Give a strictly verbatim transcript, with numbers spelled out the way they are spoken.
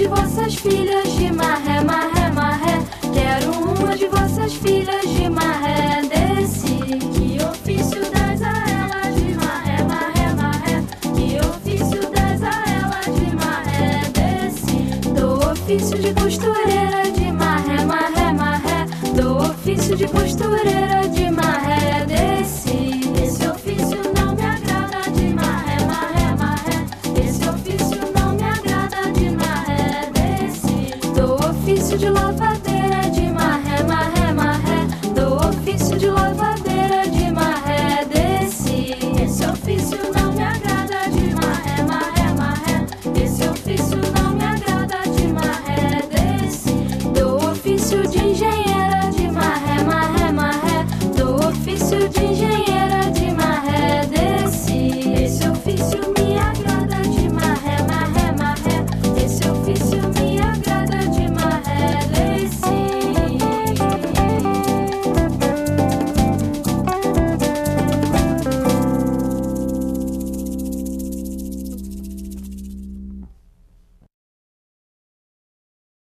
de vossas filhas de marré, marré, marré. Quero uma de vossas filhas de marré. Desce, que ofício das a ela de marré, marré, marré. Que ofício das a ela de marré. Desce, do ofício de costureira de marré, marré, marré. Do ofício de costureira de marré. Desce, esse ofício não me agrada de marré, marré, marré. Esse ofício não me agrada de marré. Desce, do ofício de lavadeira de marré, marré, marré. Do ofício de lavadeira de marré. Desce, esse ofício não me agrada de marré, marré, marré. Esse ofício não me agrada de marré. Desce, do ofício de engenheira de marré, marré, marré. Do ofício de engenheira